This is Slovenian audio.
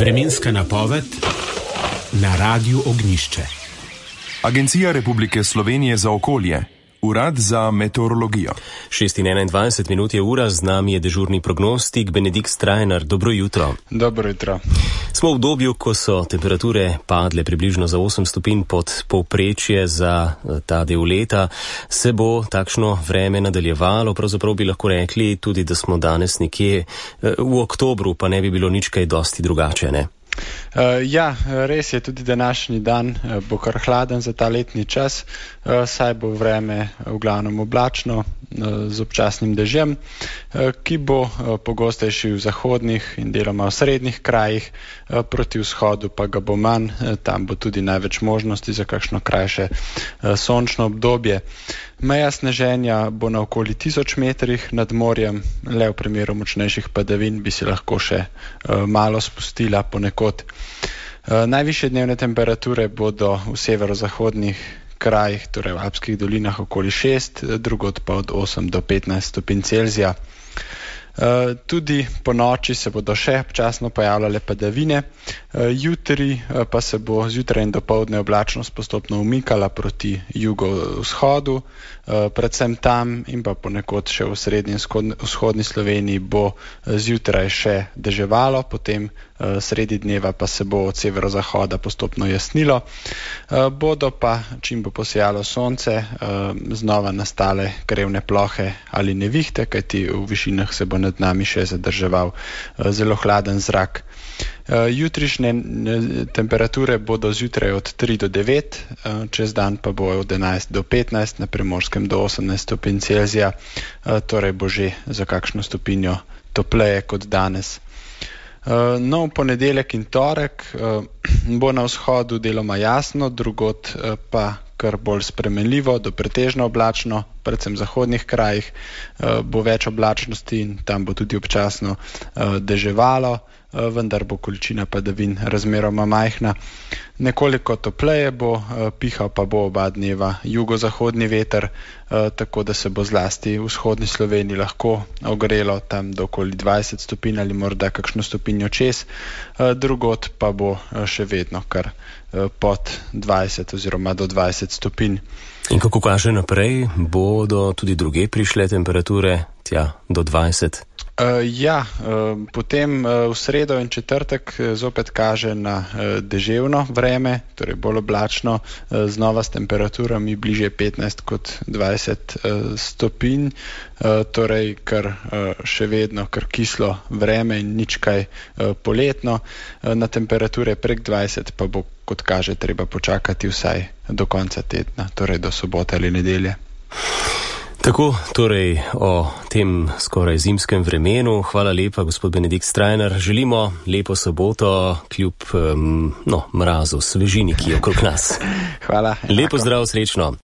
Vremenska napoved na Radiu Ognjišče. Agencija Republike Slovenije za okolje. Urad za meteorologijo. 6:21 je ura, z nami je dežurni prognostik Benedikt Strajnar. Dobro jutro. Dobro jutro. Smo v obdobju, ko so temperature padle približno za 8 stopinj pod povprečje za ta del leta. Se bo takšno vreme nadaljevalo? Pravzaprav bi lahko rekli tudi, da smo danes nekje v oktobru, pa ne bi bilo nič kaj dosti drugače, ne? Ja, res je, tudi današnji dan bo kar hladen za ta letni čas, saj bo vreme v glavnem oblačno z občasnim dežjem, ki bo pogostejši v zahodnih in deloma v srednjih krajih, proti vzhodu pa ga bo manj, tam bo tudi največ možnosti za kakšno krajše sončno obdobje. Meja sneženja bo na okoli 1000 metrih nad morjem, le v primeru močnejših padavin bi se lahko še malo spustila ponekod. Najvišje dnevne temperature bodo v severozahodnih krajih, torej v Alpskih dolinah okoli 6, drugod pa od 8 do 15 stopinj Celzija. Tudi po noči se bodo še občasno pojavljale padavine, jutri pa se bo zjutraj in dopoldne oblačnost postopno umikala proti jugovzhodu, predvsem tam in pa ponekod še v srednji in vzhodni Sloveniji bo zjutraj še deževalo, potem sredi dneva pa se bo od severozahoda postopno jasnilo. Bodo pa, čim bo posijalo sonce, znova nastale krevne plohe ali nevihte, kajti v višinah se bo nad nami še zadrževal zelo hladen zrak. Jutrišnje temperature bodo zjutraj od 3 do 9, čez dan pa bo od 11 do 15, na Primorskem do 18 stopinj Celzija, torej bo že za kakšno stopinjo topleje kot danes. No, v ponedeljek in torek bo na vzhodu deloma jasno, drugod pa kar bolj spremenljivo do pretežno oblačno, predvsem v zahodnih krajih bo več oblačnosti in tam bo tudi občasno deževalo, vendar bo količina padavin razmeroma majhna. Nekoliko topleje bo, pihal pa bo oba dneva jugozahodni veter, tako da se bo zlasti v vzhodni Sloveniji lahko ogrelo tam do okoli 20 stopinj ali morda kakšno stopinjo čez, drugod pa bo še vedno kar pod 20 oziroma do 20 stopinj. In kako kaže naprej, bodo tudi druge prišle temperature tja do 20? Potem v sredo in četrtek zopet kaže na deževno vreme, torej bolj oblačno, znova s temperaturami bliže 15 kot 20 stopinj, torej kar še vedno kar kislo vreme in nič kaj poletno. Na temperature prek 20 pa bo, kot kaže, treba počakati vsaj do konca tedna, torej do sobote ali nedelje. Tako, torej o tem skoraj zimskem vremenu. Hvala lepa, gospod Benedikt Strajnar. Želimo lepo soboto kljub mrazu, svežini, ki je okrog nas. Hvala. Lepo zdrav, srečno.